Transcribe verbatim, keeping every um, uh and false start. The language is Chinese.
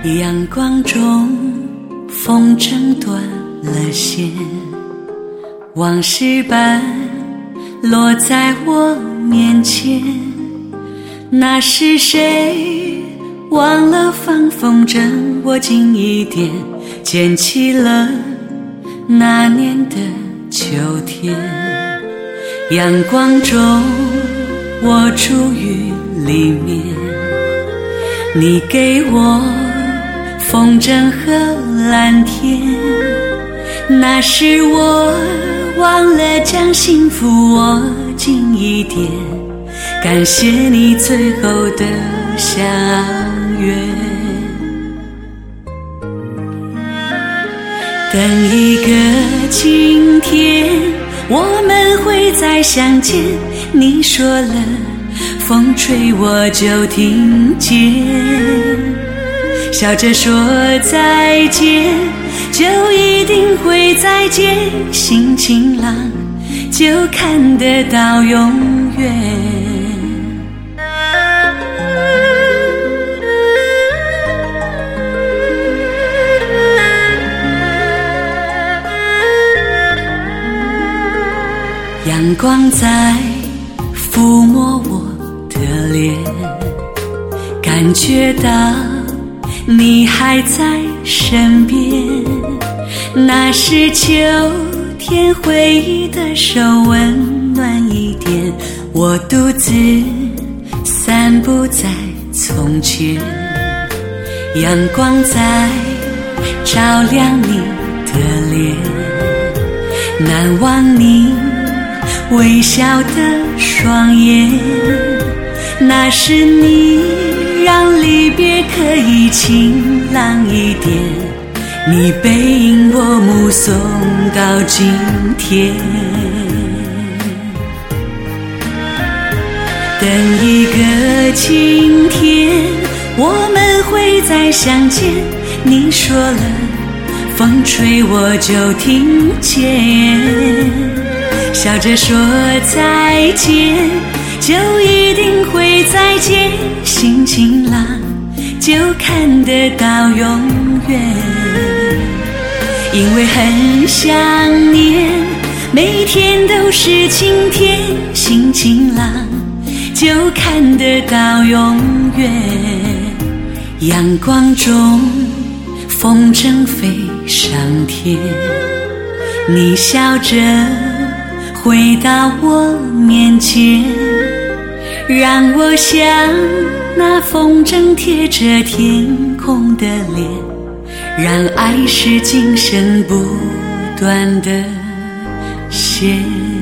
阳光中，风筝断了线，往事般落在我面前。那是谁忘了放风筝，握紧一点，捡起了那年的秋天。阳光中，我处于里面，你给我风筝和蓝天。那时我忘了将幸福握紧一点，感谢你最后的相约。等一个今天，我们会再相见。你说了，风吹我就听见，笑着说再见，就一定会再见。心晴朗，就看得到永远。阳光在抚摸我的脸，感觉到你还在身边。那是秋天，回忆的手温暖一点。我独自散步在从前，阳光在照亮你的脸，难忘你微笑的双眼。那是你让离别可以晴朗一点，你背影我目送到今天。等一个今天，我们会再相见。你说了，风吹我就听见，笑着说再见，就一定会再见。心晴朗，就看得到永远。因为很想念，每天都是晴天。心晴朗，就看得到永远。阳光中，风筝飞上天，你笑着回到我面前，让我像那风筝贴着天空的脸，让爱是今生不断的线。